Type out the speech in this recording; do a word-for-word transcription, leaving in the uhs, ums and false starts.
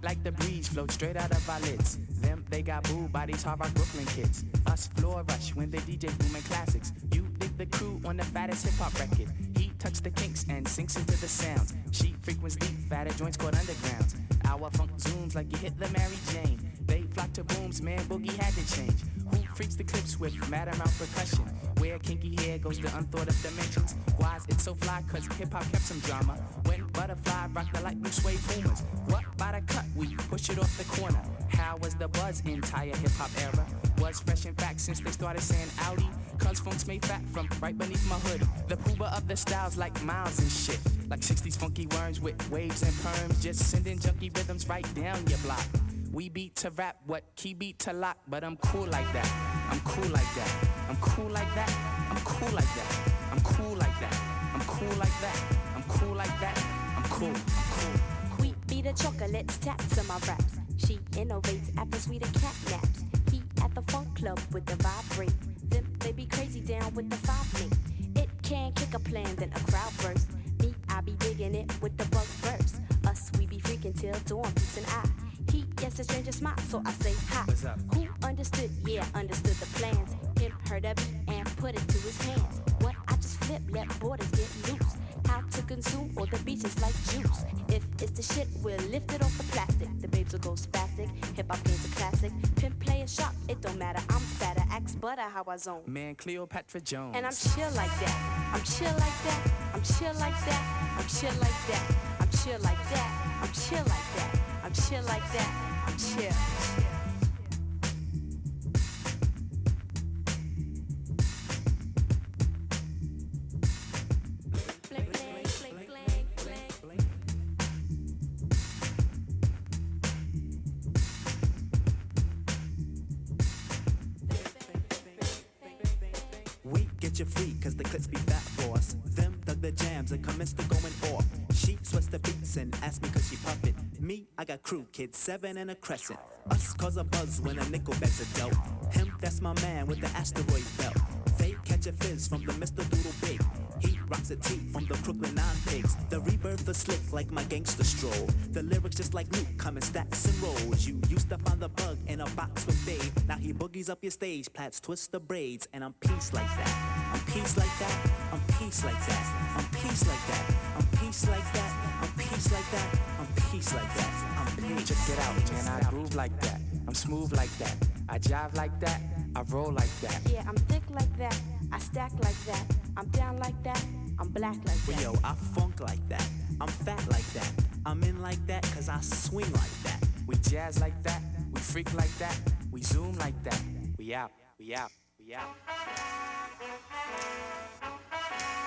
like the breeze, float straight out of our lids. Them, they got booed by these hard rock Brooklyn kids. Us floor rush when the D J booming classics. You dig the crew on the fattest hip hop record. He touch the kinks and sinks into the sounds. She frequents deep, fatter joints called undergrounds. Our funk zooms like you hit the Mary Jane. They flock to booms, man, Boogie had to change. Who freaks the clips with mad amount percussion? Where kinky hair goes to unthought of dimensions. Why's it so fly? Cause hip-hop kept some drama. When Butterfly rocked the light blue suede Pumas. What by the cut? We push it off the corner. How was the buzz entire hip-hop era? Was fresh in fact since they started saying Audi. Cause funk's made fat from right beneath my hood. The pooba of the styles like miles and shit. Like sixties funky worms with waves and perms. Just sending junky rhythms right down your block. We beat to rap, what key beat to lock. But I'm cool like that, I'm cool like that. I'm cool like that, I'm cool like that. I'm cool like that, I'm cool like that. I'm cool like that, I'm cool, I'm cool. We be the chocolates, taps on my raps. She innovates after sweeter cat naps. He at the funk club with the vibrate. Them they be crazy down with the five me. It can kick a plan, then a crowd burst. Me, I be digging it with the bug verse. Us, we be freaking till dawn, peace and I. He gets a stranger smile, so I say hi. What's up? Who understood? Yeah, understood the plans. Him heard of it and put it to his hands. What I just flip, let borders get loose. How to consume all the beaches like juice. If it's the shit, we'll lift it off the plastic. The babes will go spastic. Hip hop game's a classic. Pimp play a shot, it don't matter. I'm fatter, axe butter how I zone. Man, Cleopatra Jones. And I'm chill like that. I'm chill like that. I'm chill like that. I'm chill like that. I'm chill like that. I'm chill like that. I'm chill like that. I'm chill. We get you free, cause the clips be fat for us. Them dug the jams and commenced to going off. She sweats the beats and asks me cause she puff it. Me, I got crew, kids, seven and a crescent. Us cause a buzz when a nickel bags a dope. Him, that's my man with the asteroid belt. They catch a fizz from the Mister Doodle Big. He rocks a tee from the Brooklyn Nine Pigs. The rebirth is slick like my gangster stroll. The lyrics just like Luke, come in stacks and rolls. You used to find the bug in a box with Dave. Now he boogies up your stage, plats twist the braids. And I'm peace like that, I'm peace like that, I'm peace like that, I'm peace like that, I'm peace like that, I'm peace like that, I'm peace like that, I'm peace. Check it out, man, I groove like that. I'm smooth like that. I jive like that. I roll like that. Yeah, I'm thick like that. I stack like that. I'm down like that. I'm black like that. Yo, I funk like that. I'm fat like that. I'm in like that cause I swing like that. We jazz like that. We freak like that. We zoom like that. We out, we out, we out.